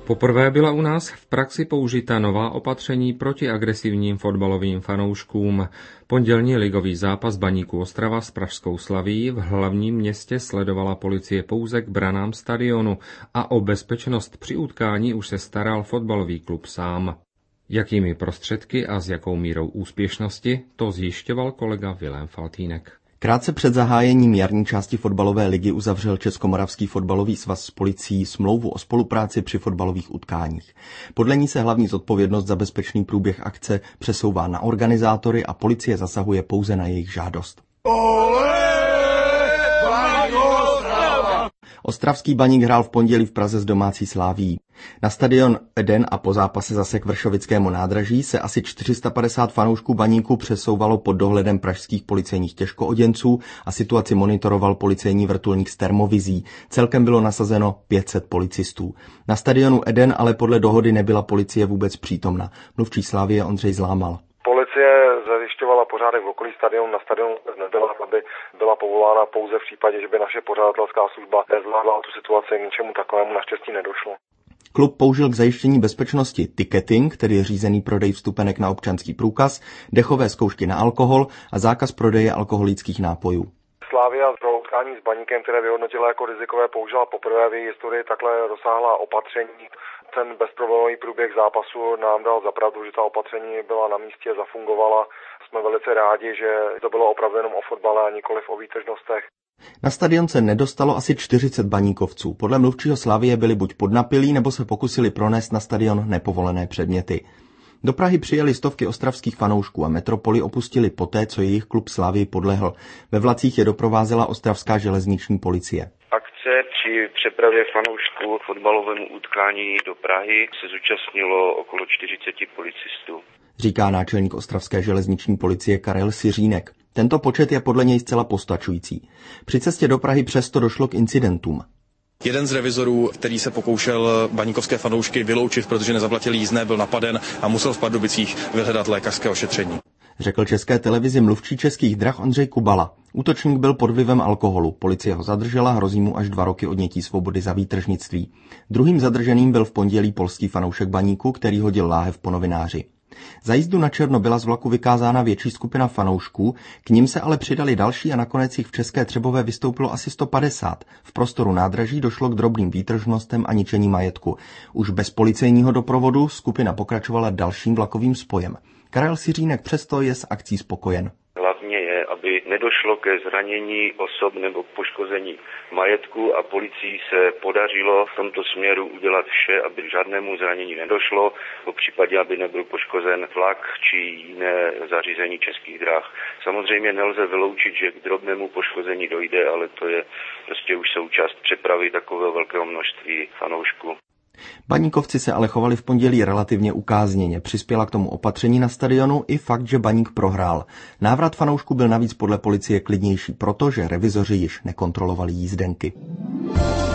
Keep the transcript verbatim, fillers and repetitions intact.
Poprvé byla u nás v praxi použita nová opatření proti agresivním fotbalovým fanouškům. Pondělní ligový zápas Baníku Ostrava s pražskou Slavií v hlavním městě sledovala policie pouze k branám stadionu a o bezpečnost při utkání už se staral fotbalový klub sám. Jakými prostředky a s jakou mírou úspěšnosti, to zjišťoval kolega Vilém Faltýnek. Krátce před zahájením jarní části fotbalové ligy uzavřel Českomoravský fotbalový svaz s policií smlouvu o spolupráci při fotbalových utkáních. Podle ní se hlavní zodpovědnost za bezpečný průběh akce přesouvá na organizátory a policie zasahuje pouze na jejich žádost. Ostravský Baník hrál v pondělí v Praze s domácí Slavií. Na stadion Eden a po zápase zase k Vršovickému nádraží se asi čtyři sta padesát fanoušků Baníku přesouvalo pod dohledem pražských policejních těžkooděnců a situaci monitoroval policejní vrtulník s termovizí. Celkem bylo nasazeno pět set policistů. Na stadionu Eden ale podle dohody nebyla policie vůbec přítomna. Mluvčí Slavie Ondřej Zlámal. Policie zajišťovala pořádek v okolí stadionu, na stadionu nebyla, aby byla povolána pouze v případě, že by naše pořadatelská služba nezvládla tu situaci, k ničemu takovému naštěstí nedošlo. Klub použil k zajištění bezpečnosti ticketing, tedy řízený prodej vstupenek na občanský průkaz, dechové zkoušky na alkohol a zákaz prodeje alkoholických nápojů. Slavia pro utkání s Baníkem, které vyhodnotila jako rizikové, použila poprvé v její historii takhle rozsáhlá opatření. Ten bezproblémový průběh zápasu nám dal za pravdu, že ta opatření byla na místě, zafungovala. Jsme velice rádi, že to bylo opravdu jenom o fotbale a nikoliv o výtržnostech. Na stadion se nedostalo asi čtyřicet baníkovců. Podle mluvčího Slavie byli buď podnapilí, nebo se pokusili pronést na stadion nepovolené předměty. Do Prahy přijeli stovky ostravských fanoušků a metropoli opustili poté, co jejich klub Slavii podlehl. Ve vlacích je doprovázela ostravská železniční policie. Akce při přepravě fanoušků k fotbalovému utkání do Prahy se zúčastnilo okolo čtyřicet policistů, říká náčelník ostravské železniční policie Karel Siřínek. Tento počet je podle něj zcela postačující. Při cestě do Prahy přesto došlo k incidentům. Jeden z revizorů, který se pokoušel baníkovské fanoušky vyloučit, protože nezaplatil jízdné, byl napaden a musel v Pardubicích vyhledat lékařské ošetření. Řekl České televizi mluvčí Českých drah Ondřej Kubala. Útočník byl pod vlivem alkoholu. Policie ho zadržela, hrozí mu až dva roky odnětí svobody za výtržnictví. Druhým zadrženým byl v pondělí polský fanoušek Baníku, který hodil láhev po novináři. Za jízdu na černo byla z vlaku vykázána větší skupina fanoušků, k nim se ale přidali další a nakonec jich v České Třebové vystoupilo asi sto padesát. V prostoru nádraží došlo k drobným výtržnostem a ničení majetku. Už bez policejního doprovodu skupina pokračovala dalším vlakovým spojem. Karel Siřínek přesto je s akcí spokojen. Hlavně je, aby nedošlo ke zranění osob nebo poškození majetku a policii se podařilo v tomto směru udělat vše, aby žádnému zranění nedošlo, v případě, aby nebyl poškozen vlak či jiné zařízení Českých drah. Samozřejmě nelze vyloučit, že k drobnému poškození dojde, ale to je prostě už součást přepravy takového velkého množství fanoušků. Baníkovci se ale chovali v pondělí relativně ukázněně. Přispěla k tomu opatření na stadionu i fakt, že Baník prohrál. Návrat fanoušků byl navíc podle policie klidnější, protože revizoři již nekontrolovali jízdenky.